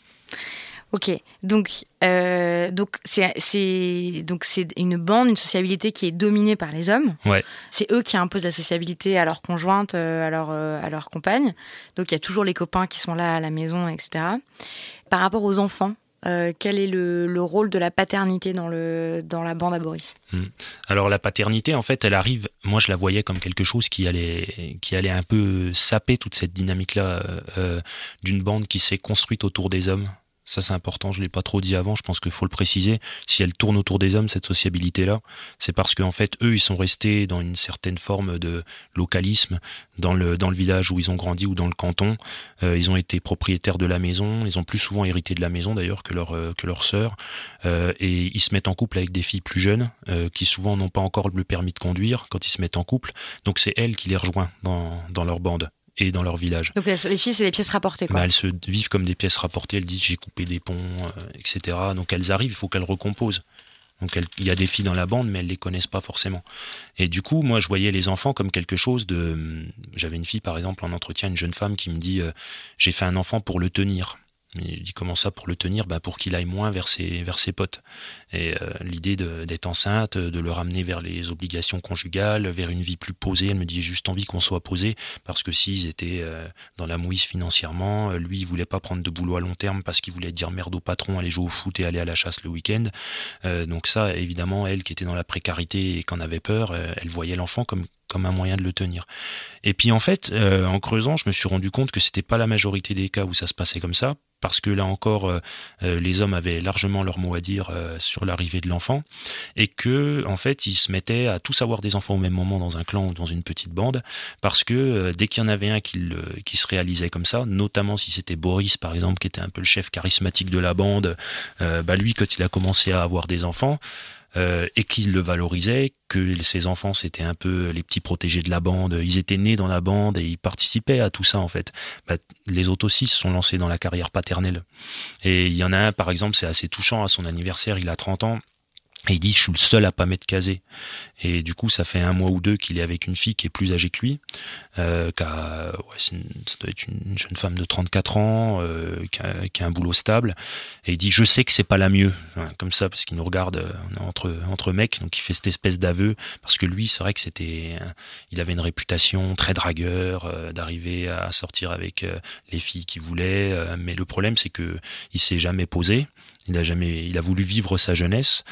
Ok, donc euh, donc c'est c'est donc c'est une bande, une sociabilité qui est dominée par les hommes. Ouais. C'est eux qui imposent la sociabilité à leur conjointe, à leur à leur compagne. Donc il y a toujours les copains qui sont là à la maison, et cetera. Par rapport aux enfants. Euh, quel est le, le rôle de la paternité dans, le, dans la bande à Boris ? Alors la paternité, en fait, elle arrive, moi je la voyais comme quelque chose qui allait, qui allait un peu saper toute cette dynamique-là euh, d'une bande qui s'est construite autour des hommes. Ça, c'est important, je ne l'ai pas trop dit avant, je pense qu'il faut le préciser. Si elle tourne autour des hommes, cette sociabilité-là, c'est parce qu'en fait, eux, ils sont restés dans une certaine forme de localisme, dans le, dans le village où ils ont grandi ou dans le canton. Euh, ils ont été propriétaires de la maison, ils ont plus souvent hérité de la maison d'ailleurs que leur, euh, que leur sœur. Euh, et ils se mettent en couple avec des filles plus jeunes, euh, qui souvent n'ont pas encore le permis de conduire quand ils se mettent en couple. Donc c'est elle qui les rejoint dans, dans leur bande et dans leur village. Donc les filles, c'est des pièces rapportées, quoi. Bah, elles se vivent comme des pièces rapportées, elles disent j'ai coupé des ponts, euh, et cetera. Donc elles arrivent, il faut qu'elles recomposent. Donc il y a des filles dans la bande, mais elles les connaissent pas forcément. Et du coup, moi je voyais les enfants comme quelque chose de... J'avais une fille par exemple en entretien, une jeune femme qui me dit euh, j'ai fait un enfant pour le tenir. Mais je dis comment ça pour le tenir ? Bah pour qu'il aille moins vers ses, vers ses potes. Et euh, l'idée de, d'être enceinte, de le ramener vers les obligations conjugales, vers une vie plus posée. Elle me dit j'ai juste envie qu'on soit posé parce que s'ils étaient euh, dans la mouise financièrement, lui il voulait pas prendre de boulot à long terme parce qu'il voulait dire merde au patron, aller jouer au foot et aller à la chasse le week-end. Euh, donc ça, évidemment, elle qui était dans la précarité et qui en avait peur, euh, elle voyait l'enfant comme comme un moyen de le tenir. Et puis en fait, euh, en creusant, je me suis rendu compte que c'était pas la majorité des cas où ça se passait comme ça, parce que là encore, euh, euh, les hommes avaient largement leur mot à dire euh, sur l'arrivée de l'enfant, et que en fait, ils se mettaient à tous avoir des enfants au même moment dans un clan ou dans une petite bande, parce que euh, dès qu'il y en avait un qui, le, qui se réalisait comme ça, notamment si c'était Boris par exemple, qui était un peu le chef charismatique de la bande, euh, bah lui, quand il a commencé à avoir des enfants, Euh, et qu'il le valorisait, que ses enfants c'était un peu les petits protégés de la bande, ils étaient nés dans la bande et ils participaient à tout ça en fait. Bah, les autres aussi se sont lancés dans la carrière paternelle. Et il y en a un par exemple, c'est assez touchant, à son anniversaire, il a trente ans, et il dit je suis le seul à pas m'être casé. Et du coup ça fait un mois ou deux qu'il est avec une fille qui est plus âgée que lui, euh, qui a, ouais, c'est une, ça doit être une jeune femme de trente-quatre ans, euh, qui, a, qui a un boulot stable, et il dit je sais que c'est pas la mieux, enfin, comme ça, parce qu'il nous regarde euh, entre, entre mecs, donc il fait cette espèce d'aveu, parce que lui c'est vrai que c'était, euh, il avait une réputation très dragueur, euh, d'arriver à sortir avec euh, les filles qu'il voulait, euh, mais le problème c'est que il s'est jamais posé, il a jamais, il a voulu vivre sa jeunesse, et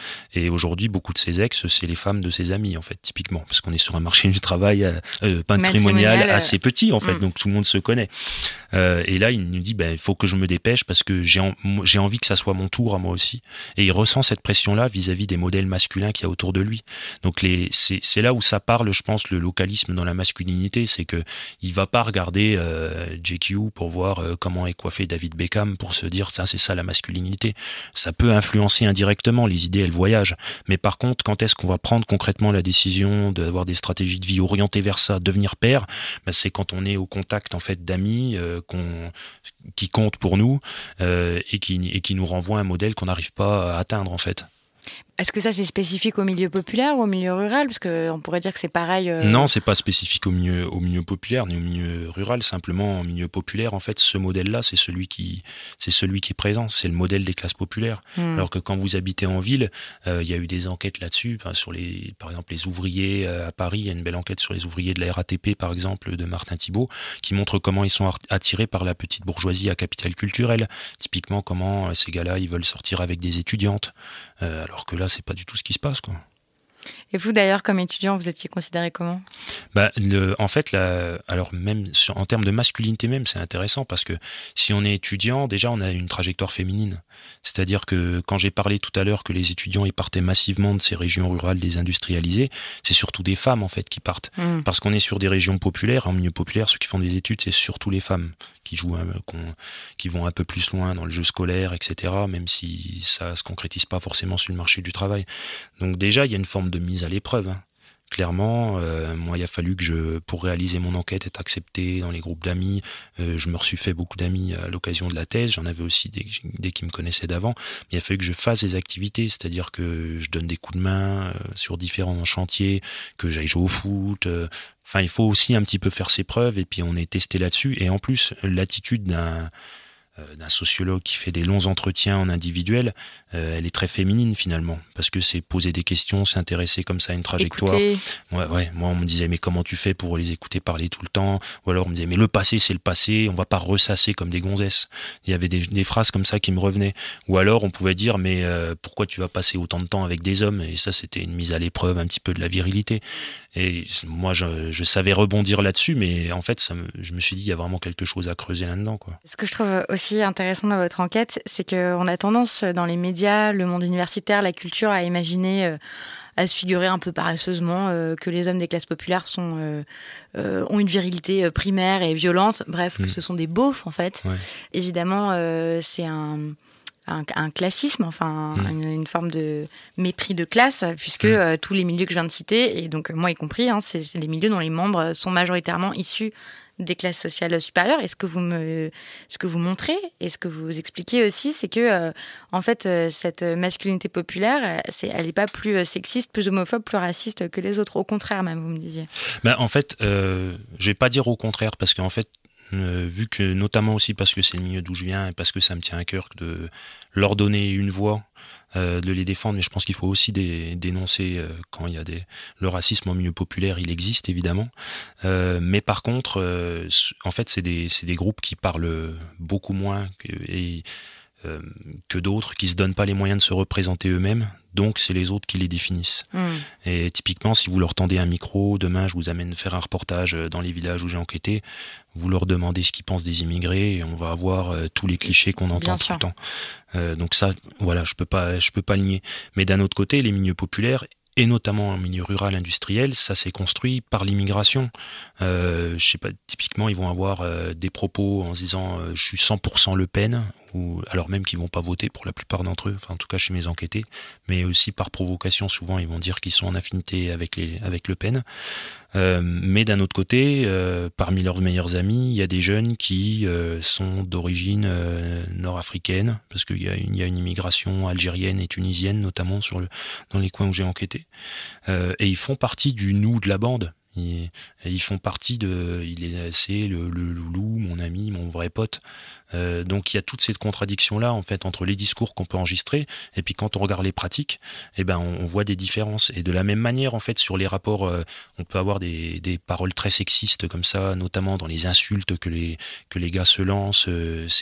Et aujourd'hui, beaucoup de ses ex, c'est les femmes de ses amis, en fait, typiquement, parce qu'on est sur un marché du travail euh, patrimonial assez petit, en fait, mm. donc tout le monde se connaît. Euh, et là, il nous dit, ben, il faut que je me dépêche parce que j'ai, en, j'ai envie que ça soit mon tour à moi aussi. Et il ressent cette pression-là vis-à-vis des modèles masculins qu'il y a autour de lui. Donc les, c'est, c'est là où ça parle, je pense, le localisme dans la masculinité, c'est que il va pas regarder euh, J Q pour voir euh, comment est coiffé David Beckham pour se dire ça, c'est ça la masculinité. Ça peut influencer indirectement, les idées, elles voyagent. Mais par contre, quand est-ce qu'on va prendre concrètement la décision d'avoir des stratégies de vie orientées vers ça, devenir père, ben c'est quand on est au contact en fait d'amis euh, qu'on, qui comptent pour nous euh, et, qui, et qui nous renvoient un modèle qu'on n'arrive pas à atteindre en fait. Est-ce que ça c'est spécifique au milieu populaire ou au milieu rural ? Parce qu'on pourrait dire que c'est pareil. Euh... Non, c'est pas spécifique au milieu, au milieu populaire ni au milieu rural. Simplement, au milieu populaire, en fait, ce modèle-là, c'est celui qui, c'est celui qui est présent. C'est le modèle des classes populaires. Mmh. Alors que quand vous habitez en ville, il euh, y a eu des enquêtes là-dessus. Enfin, sur les, par exemple, les ouvriers à Paris. Il y a une belle enquête sur les ouvriers de la R A T P, par exemple, de Martin Thibault, qui montre comment ils sont attirés par la petite bourgeoisie à capital culturel. Typiquement, comment ces gars-là, ils veulent sortir avec des étudiantes, euh, alors que là, c'est pas du tout ce qui se passe, quoi. Et vous d'ailleurs, comme étudiant, vous étiez considéré comment ? Bah, le, en fait, la, alors même sur, en termes de masculinité même, c'est intéressant parce que si on est étudiant, déjà on a une trajectoire féminine. C'est-à-dire que quand j'ai parlé tout à l'heure que les étudiants ils partaient massivement de ces régions rurales désindustrialisées, c'est surtout des femmes en fait qui partent. Mmh. Parce qu'on est sur des régions populaires, en milieu populaire, ceux qui font des études, c'est surtout les femmes qui jouent, hein, qui vont un peu plus loin dans le jeu scolaire, et cetera. Même si ça se concrétise pas forcément sur le marché du travail. Donc déjà, il y a une forme de mise à l'épreuve. Hein. Clairement, euh, moi, il a fallu que je, pour réaliser mon enquête, être accepté dans les groupes d'amis. Euh, je me suis fait beaucoup d'amis à l'occasion de la thèse. J'en avais aussi des, des qui me connaissaient d'avant. Mais il a fallu que je fasse des activités, c'est-à-dire que je donne des coups de main euh, sur différents chantiers, que j'aille jouer au foot. Euh, enfin, il faut aussi un petit peu faire ses preuves et puis on est testé là-dessus. Et en plus, l'attitude d'un d'un sociologue qui fait des longs entretiens en individuel, euh, elle est très féminine finalement, parce que c'est poser des questions, s'intéresser comme ça à une trajectoire. Ouais, ouais, moi on me disait mais comment tu fais pour les écouter parler tout le temps ? Ou alors on me disait mais le passé c'est le passé, on va pas ressasser comme des gonzesses. Il y avait des, des phrases comme ça qui me revenaient. Ou alors on pouvait dire mais euh, pourquoi tu vas passer autant de temps avec des hommes ? Et ça c'était une mise à l'épreuve un petit peu de la virilité. Et moi je, je savais rebondir là-dessus, mais en fait ça me, je me suis dit il y a vraiment quelque chose à creuser là-dedans, quoi. Ce que je trouve aussi intéressant dans votre enquête, c'est qu'on a tendance dans les médias, le monde universitaire, la culture, à imaginer, euh, à se figurer un peu paresseusement euh, que les hommes des classes populaires sont, euh, euh, ont une virilité primaire et violente, bref, mmh. que ce sont des beaufs en fait. Ouais. Évidemment, euh, c'est un... Un, un classisme, enfin mmh. une, une forme de mépris de classe, puisque mmh. euh, tous les milieux que je viens de citer, et donc moi y compris, hein, c'est, c'est les milieux dont les membres sont majoritairement issus des classes sociales supérieures. Et ce que vous me, ce que vous montrez et ce que vous expliquez aussi, c'est que euh, en fait euh, cette masculinité populaire, c'est, elle n'est pas plus sexiste, plus homophobe, plus raciste que les autres. Au contraire, même, vous me disiez. Ben, en fait, euh, je vais pas dire au contraire, parce qu'en fait. Euh, vu que, notamment aussi parce que c'est le milieu d'où je viens et parce que ça me tient à cœur de leur donner une voix, euh, de les défendre, mais je pense qu'il faut aussi dé- dénoncer euh, quand il y a des... le racisme en milieu populaire, il existe évidemment, euh, mais par contre, euh, en fait, c'est des, c'est des groupes qui parlent beaucoup moins que, et, euh, que d'autres, qui se donnent pas les moyens de se représenter eux-mêmes. Donc, c'est les autres qui les définissent. Mmh. Et typiquement, si vous leur tendez un micro, demain, je vous amène faire un reportage dans les villages où j'ai enquêté, vous leur demandez ce qu'ils pensent des immigrés et on va avoir euh, tous les clichés qu'on entend Bien tout sûr. Le temps. Euh, donc ça, voilà, je peux pas, je peux pas le nier. Mais d'un autre côté, les milieux populaires, et notamment en milieu rural industriel, ça s'est construit par l'immigration. Euh, je sais pas, typiquement, ils vont avoir euh, des propos en se disant euh, « je suis cent pour cent Le Pen », ou alors même qu'ils vont pas voter pour la plupart d'entre eux, enfin en tout cas chez mes enquêtés, mais aussi par provocation, souvent ils vont dire qu'ils sont en affinité avec, les, avec Le Pen. Euh, mais d'un autre côté, euh, parmi leurs meilleurs amis, il y a des jeunes qui euh, sont d'origine euh, nord-africaine, parce qu'il y a, une, il y a une immigration algérienne et tunisienne, notamment sur le, dans les coins où j'ai enquêté. Euh, et ils font partie du nous de la bande. Ils, ils font partie de... Il est c'est le, le loulou, mon ami, mon vrai pote. Euh, donc il y a toute cette contradiction-là, en fait, entre les discours qu'on peut enregistrer, et puis quand on regarde les pratiques, eh ben, on, on voit des différences. Et de la même manière, en fait, sur les rapports, euh, on peut avoir des, des paroles très sexistes comme ça, notamment dans les insultes que les, que les gars se lancent. Euh, c'est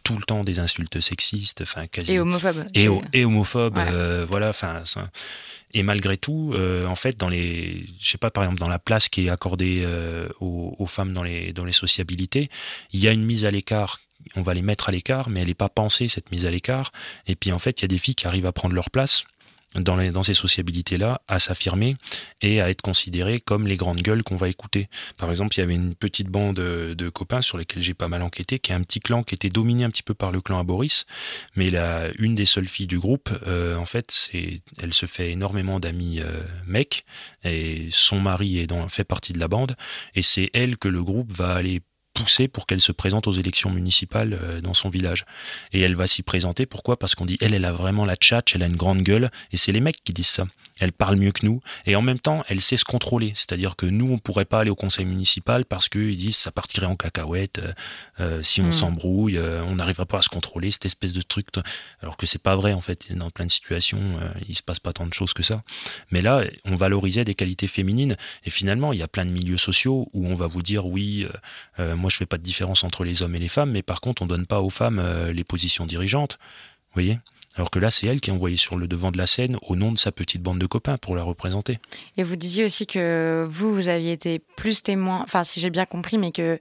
tout le temps des insultes sexistes, enfin quasi et homophobes. Et, et homophobes, ouais. euh, voilà, enfin. Et malgré tout, euh, en fait, dans les, je sais pas, par exemple, dans la place qui est accordée euh, aux, aux femmes dans les dans les sociabilités, il y a une mise à l'écart. On va les mettre à l'écart, mais elle n'est pas pensée, cette mise à l'écart. Et puis en fait, il y a des filles qui arrivent à prendre leur place dans, les, dans ces sociabilités-là, à s'affirmer et à être considérées comme les grandes gueules qu'on va écouter. Par exemple, il y avait une petite bande de, de copains sur lesquels j'ai pas mal enquêté, qui est un petit clan qui était dominé un petit peu par le clan à Boris, mais la, une des seules filles du groupe, euh, en fait, c'est, elle se fait énormément d'amis euh, mecs, et son mari est dans, fait partie de la bande, et c'est elle que le groupe va aller poussée pour qu'elle se présente aux élections municipales euh, dans son village. Et elle va s'y présenter, pourquoi ? Parce qu'on dit, elle, elle a vraiment la tchatche, elle a une grande gueule, et c'est les mecs qui disent ça. Elle parle mieux que nous, et en même temps, elle sait se contrôler. C'est-à-dire que nous, on pourrait pas aller au conseil municipal parce qu'ils disent ça partirait en cacahuète, euh, euh, si on mmh. s'embrouille, euh, on n'arriverait pas à se contrôler, cette espèce de truc. Alors que c'est pas vrai, en fait. Dans plein de situations, euh, il se passe pas tant de choses que ça. Mais là, on valorisait des qualités féminines, et finalement, il y a plein de milieux sociaux où on va vous dire, oui, euh, euh, moi, je fais pas de différence entre les hommes et les femmes, mais par contre, on donne pas aux femmes euh, les positions dirigeantes. Vous voyez ? Alors que là, c'est elle qui est envoyée sur le devant de la scène au nom de sa petite bande de copains pour la représenter. Et vous disiez aussi que vous, vous aviez été plus témoin, enfin si j'ai bien compris, mais que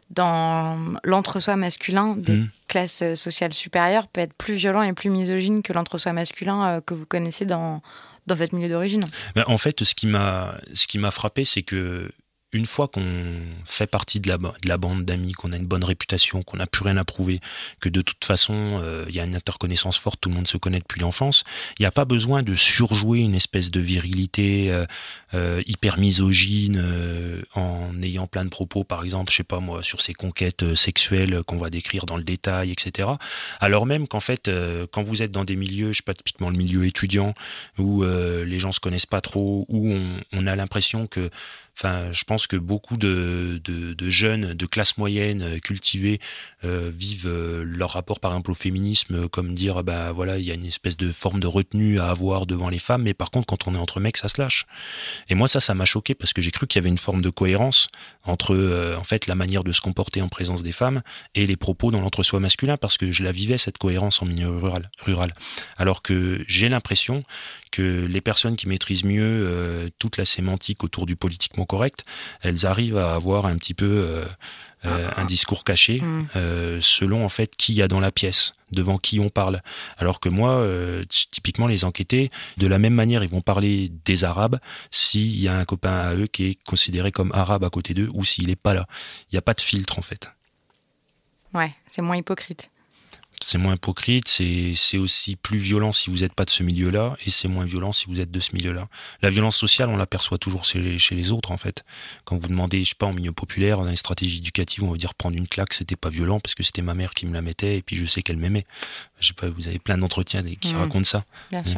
dans l'entre-soi masculin des mmh. classes sociales supérieures peut être plus violent et plus misogyne que l'entre-soi masculin que vous connaissez dans, dans votre milieu d'origine. Ben, en fait, ce qui m'a, ce qui m'a frappé, c'est que une fois qu'on fait partie de la, de la bande d'amis, qu'on a une bonne réputation, qu'on n'a plus rien à prouver, que de toute façon, il euh, y a une interconnaissance forte, tout le monde se connaît depuis l'enfance, il n'y a pas besoin de surjouer une espèce de virilité euh, euh, hyper misogyne euh, en ayant plein de propos, par exemple, je sais pas moi, sur ces conquêtes sexuelles qu'on va décrire dans le détail, et cetera. Alors même qu'en fait, euh, quand vous êtes dans des milieux, je sais pas, typiquement le milieu étudiant, où euh, les gens se connaissent pas trop, où on, on a l'impression que Enfin, je pense que beaucoup de, de, de jeunes de classe moyenne cultivés euh, vivent euh, leur rapport, par exemple, au féminisme, comme dire, bah voilà, il y a une espèce de forme de retenue à avoir devant les femmes, mais par contre, quand on est entre mecs, ça se lâche. Et moi, ça, ça m'a choqué parce que j'ai cru qu'il y avait une forme de cohérence entre, euh, en fait, la manière de se comporter en présence des femmes et les propos dans l'entre-soi masculin, parce que je la vivais, cette cohérence en milieu rural. rural. Alors que j'ai l'impression que les personnes qui maîtrisent mieux euh, toute la sémantique autour du politiquement correct, elles arrivent à avoir un petit peu euh, euh, un discours caché mmh. euh, selon en fait qui y a dans la pièce, devant qui on parle. Alors que moi, euh, typiquement les enquêtés, de la même manière, ils vont parler des Arabes s'il y a un copain à eux qui est considéré comme arabe à côté d'eux ou s'il n'est pas là. Il n'y a pas de filtre en fait. Ouais, c'est moins hypocrite. C'est moins hypocrite, c'est, c'est aussi plus violent si vous n'êtes pas de ce milieu-là, et c'est moins violent si vous êtes de ce milieu-là. La violence sociale, on l'aperçoit toujours chez, chez les autres, en fait. Quand vous demandez, je sais pas, en milieu populaire, dans les stratégies éducatives, on va dire prendre une claque, c'était pas violent, parce que c'était ma mère qui me la mettait, et puis je sais qu'elle m'aimait. Je sais pas, vous avez plein d'entretiens qui mmh. racontent ça. Bien mmh. sûr.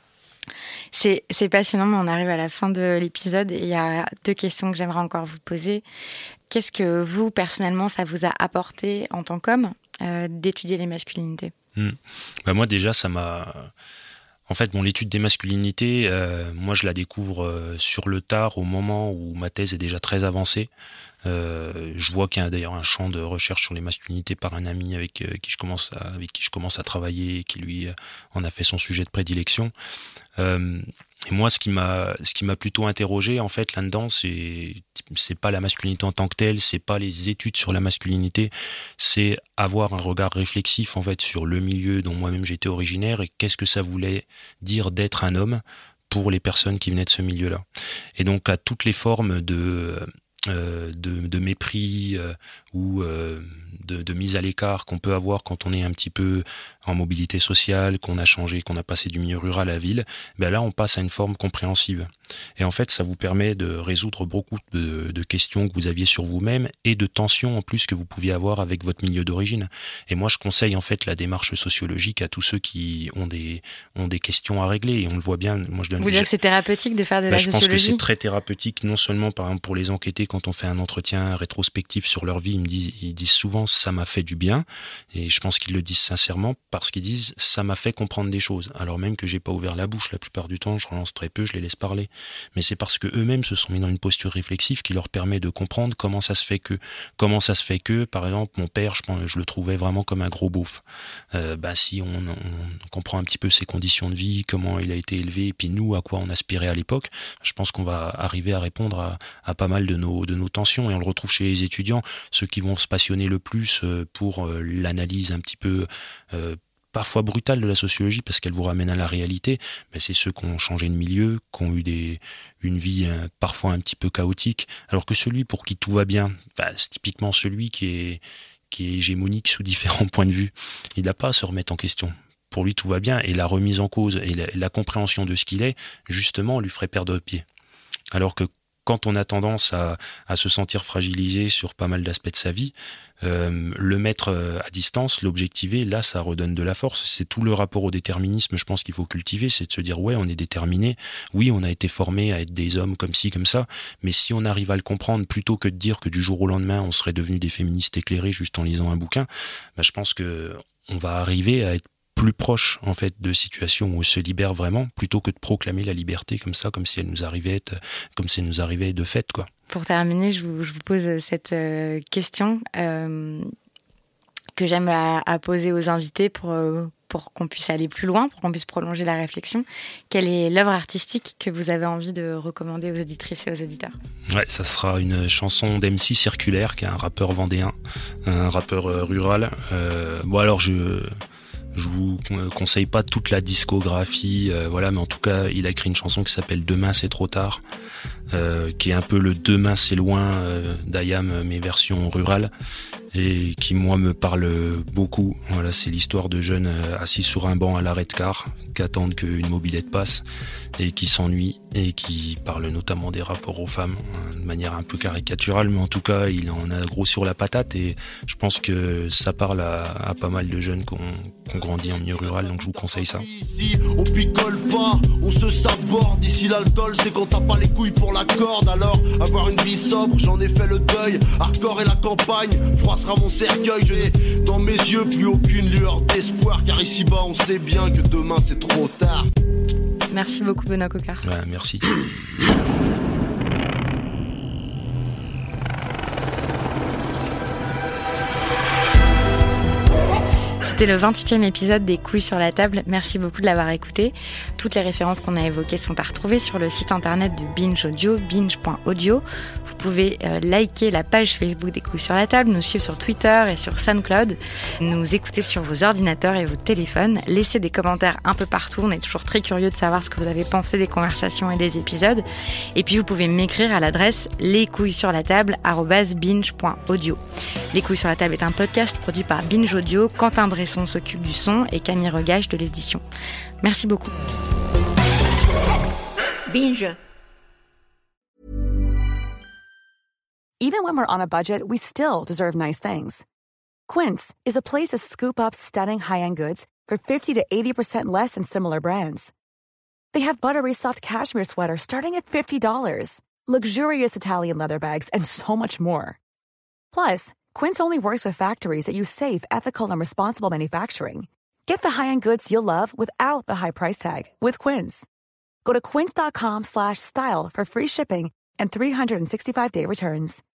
C'est, c'est passionnant, mais on arrive à la fin de l'épisode, et il y a deux questions que j'aimerais encore vous poser. Qu'est-ce que vous, personnellement, ça vous a apporté en tant qu'homme euh, d'étudier les masculinités ? mmh. bah Moi, déjà, ça m'a... En fait, bon, l'étude des masculinités, euh, moi, je la découvre euh, sur le tard, au moment où ma thèse est déjà très avancée. Euh, je vois qu'il y a d'ailleurs un champ de recherche sur les masculinités par un ami avec, euh, qui, je commence à, avec qui je commence à travailler et qui, lui, euh, en a fait son sujet de prédilection. Euh, Et moi, ce qui m'a, ce qui m'a plutôt interrogé, en fait, là-dedans, c'est, c'est pas la masculinité en tant que telle, c'est pas les études sur la masculinité, c'est avoir un regard réflexif, en fait, sur le milieu dont moi-même j'étais originaire et qu'est-ce que ça voulait dire d'être un homme pour les personnes qui venaient de ce milieu-là. Et donc, à toutes les formes de, euh, de, de mépris euh, ou euh, de, de mise à l'écart qu'on peut avoir quand on est un petit peu en mobilité sociale, qu'on a changé, qu'on a passé du milieu rural à la ville, ben là on passe à une forme compréhensive. Et en fait ça vous permet de résoudre beaucoup de, de questions que vous aviez sur vous-même et de tensions en plus que vous pouviez avoir avec votre milieu d'origine. Et moi je conseille en fait la démarche sociologique à tous ceux qui ont des, ont des questions à régler et on le voit bien. Moi, je donne, vous dire que c'est thérapeutique de faire de ben, la je sociologie ? Je pense que c'est très thérapeutique, non seulement par exemple pour les enquêtés quand on fait un entretien rétrospectif sur leur vie, ils me disent, ils disent souvent ça m'a fait du bien, et je pense qu'ils le disent sincèrement parce qu'ils disent ça m'a fait comprendre des choses, alors même que j'ai pas ouvert la bouche la plupart du temps, je relance très peu, je les laisse parler, mais c'est parce que eux-mêmes se sont mis dans une posture réflexive qui leur permet de comprendre comment ça se fait que, comment ça se fait que, par exemple, mon père, je, pense, je le trouvais vraiment comme un gros beauf. Euh, bah si on, on comprend un petit peu ses conditions de vie, comment il a été élevé, et puis nous à quoi on aspirait à l'époque, je pense qu'on va arriver à répondre à, à pas mal de nos de nos tensions, et on le retrouve chez les étudiants, ceux qui vont se passionner le plus pour l'analyse un petit peu euh, parfois brutale de la sociologie parce qu'elle vous ramène à la réalité, mais c'est ceux qui ont changé de milieu, qui ont eu des, une vie euh, parfois un petit peu chaotique, alors que celui pour qui tout va bien, bah, c'est typiquement celui qui est, qui est hégémonique sous différents points de vue. Il n'a pas à se remettre en question. Pour lui, tout va bien, et la remise en cause et la, la compréhension de ce qu'il est, justement, lui ferait perdre pied. Alors que quand on a tendance à, à se sentir fragilisé sur pas mal d'aspects de sa vie, euh, le mettre à distance, l'objectiver, là, ça redonne de la force. C'est tout le rapport au déterminisme, je pense qu'il faut cultiver, c'est de se dire, ouais, on est déterminé, oui, on a été formé à être des hommes comme ci, comme ça, mais si on arrive à le comprendre, plutôt que de dire que du jour au lendemain, on serait devenu des féministes éclairés juste en lisant un bouquin, bah, je pense que on va arriver à être plus proche en fait de situations où on se libère vraiment, plutôt que de proclamer la liberté comme ça, comme si elle nous arrivait, comme si elle nous arrivait de fait, quoi. Pour terminer, je vous, je vous pose cette euh, question euh, que j'aime à, à poser aux invités pour euh, pour qu'on puisse aller plus loin, pour qu'on puisse prolonger la réflexion. Quelle est l'œuvre artistique que vous avez envie de recommander aux auditrices et aux auditeurs ? Ouais, ça sera une chanson d'M C Circulaire, qui est un rappeur vendéen, un rappeur euh, rural. Euh, bon alors je Je vous conseille pas toute la discographie, euh, voilà, mais en tout cas, il a écrit une chanson qui s'appelle Demain c'est trop tard, euh, qui est un peu le Demain c'est loin euh, d'I A M, mais version rurale, et qui moi me parle beaucoup. Voilà, c'est l'histoire de jeunes euh, assis sur un banc à l'arrêt de car, qui attendent qu'une mobilette passe et qui s'ennuient, et qui parle notamment des rapports aux femmes, hein, de manière un peu caricaturale, mais en tout cas il en a gros sur la patate, et je pense que ça parle à, à pas mal de jeunes qui ont, qui ont grandi en milieu rural, donc je vous conseille ça. Ici on picole pas, on se saborde, ici l'alcool c'est quand t'as pas les couilles pour la corde, alors avoir une vie sobre, j'en ai fait le deuil, hardcore et la campagne, froid sera mon cercueil, je n'ai dans mes yeux plus aucune lueur d'espoir, car ici-bas on sait bien que demain c'est trop tard. Merci beaucoup Benoît Coquart. Ouais, merci. C'était le vingt-huitième épisode des Couilles sur la table. Merci beaucoup de l'avoir écouté. Toutes les références qu'on a évoquées sont à retrouver sur le site internet de Binge Audio, binge point audio. Vous pouvez euh, liker la page Facebook des Couilles sur la table, nous suivre sur Twitter et sur SoundCloud, nous écouter sur vos ordinateurs et vos téléphones, laisser des commentaires un peu partout. On est toujours très curieux de savoir ce que vous avez pensé des conversations et des épisodes. Et puis vous pouvez m'écrire à l'adresse lescouillessurlatable arobase binge point audio. Les Couilles sur la table est un podcast produit par Binge Audio. Quentin Bresson s'occupe du son et Camille Regage de l'édition. Merci beaucoup. Binge. Even when we're on a budget, we still deserve nice things. Quince is a place to scoop up stunning high-end goods for fifty to eighty percent less than similar brands. They have buttery soft cashmere sweaters starting at fifty dollars, luxurious Italian leather bags, and so much more. Plus, Quince only works with factories that use safe, ethical, and responsible manufacturing. Get the high-end goods you'll love without the high price tag with Quince. Go to quince dot com slash style for free shipping and three sixty-five day returns.